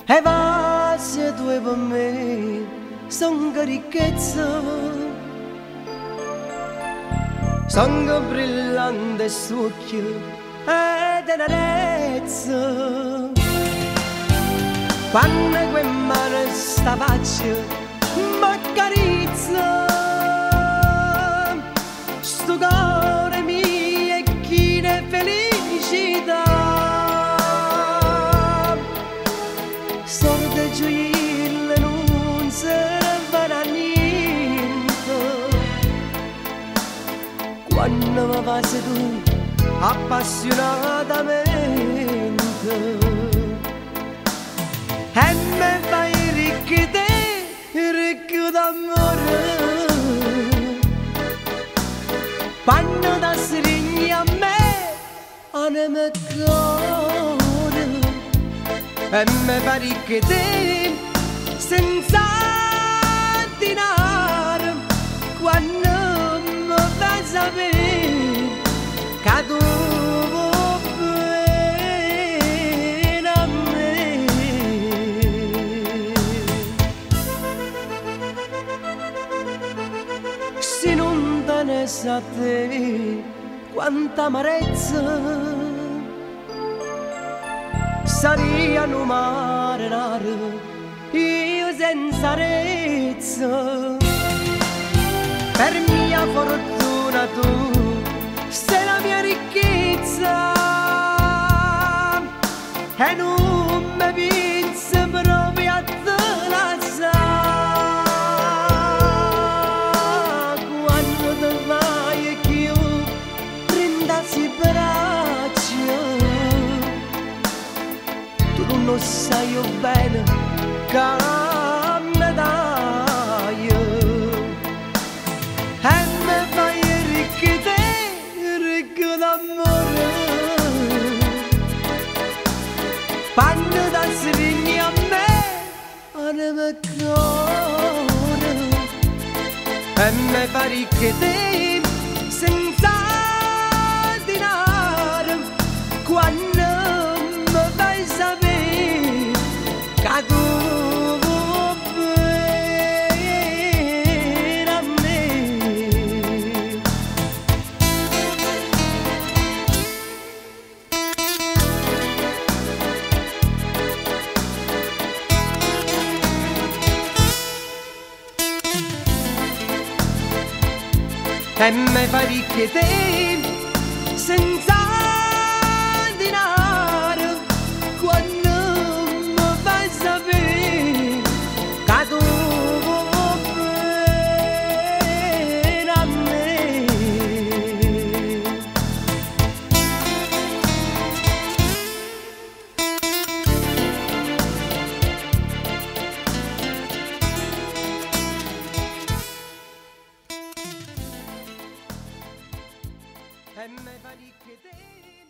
e va se tu per me son che ricchezza, son brillante succhio e tenerezza. Quando quel mano sta faccia m'accarezza, sto cuore mio è chi ne felicità. Sorte gioile non serve a niente quando mi passi tu appassionatamente. E me fai ricco te, ricco d'amore, quando ti stringi a me, anima e cuore. E me fai ricco te, senza denaro, quando mi fai sapere che tu se non tenesse a te quanta amarezza, sarei un mare raro, io senza arezza. Per mia fortuna tu sei la mia ricchezza e non mi pensi proprio a te la sa. Non sai io bene che mi dai e mi fai ricco te, ricco d'amore, quando ti stringi a me, anima e cuore. E mi fai ricco te, senza denaro, quando mi fai sapere che tu vuoi bene a me. E me fai ricco te, senza denaro, quando mi fai sapere che tu vuoi bene a me. E me fai ricco te.